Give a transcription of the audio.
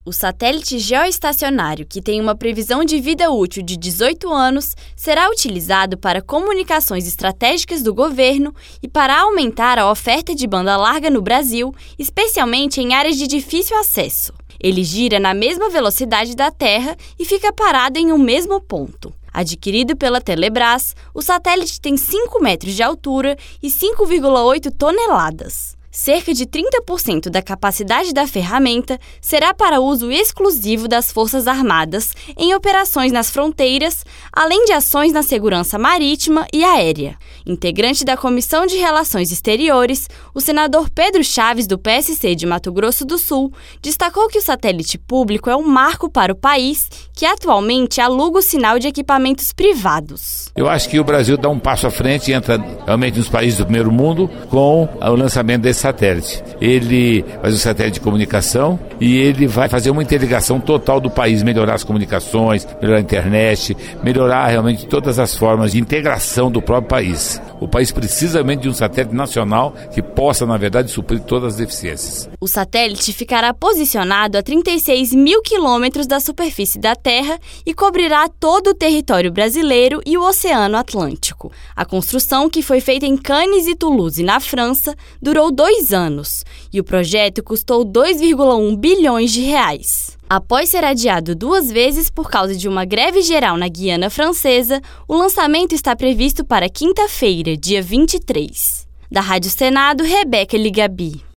O satélite geoestacionário, que tem uma previsão de vida útil de 18 anos, será utilizado para comunicações estratégicas do governo e para aumentar a oferta de banda larga no Brasil, especialmente em áreas de difícil acesso. Ele gira na mesma velocidade da Terra e fica parado em um mesmo ponto. Adquirido pela Telebrás, o satélite tem 5 metros de altura e 5,8 toneladas. Cerca de 30% da capacidade da ferramenta será para uso exclusivo das Forças Armadas em operações nas fronteiras, além de ações na segurança marítima e aérea. Integrante da Comissão de Relações Exteriores, o senador Pedro Chaves, do PSC de Mato Grosso do Sul, destacou que o satélite público é um marco para o país, que atualmente aluga o sinal de equipamentos privados. Eu acho que o Brasil dá um passo à frente e entra realmente nos países do primeiro mundo com o lançamento desse satélite. Ele faz um satélite de comunicação e ele vai fazer uma interligação total do país, melhorar as comunicações, melhorar a internet, melhorar realmente todas as formas de integração do próprio país. O país precisa realmente de um satélite nacional que possa, na verdade, suprir todas as deficiências. O satélite ficará posicionado a 36 mil quilômetros da superfície da Terra e cobrirá todo o território brasileiro e o Oceano Atlântico. A construção, que foi feita em Cannes e Toulouse, na França, durou 2 anos e o projeto custou 2,1 bilhões de reais. Após ser adiado 2 vezes por causa de uma greve geral na Guiana Francesa, o lançamento está previsto para quinta-feira, dia 23. Da Rádio Senado, Rebeca Ligabi.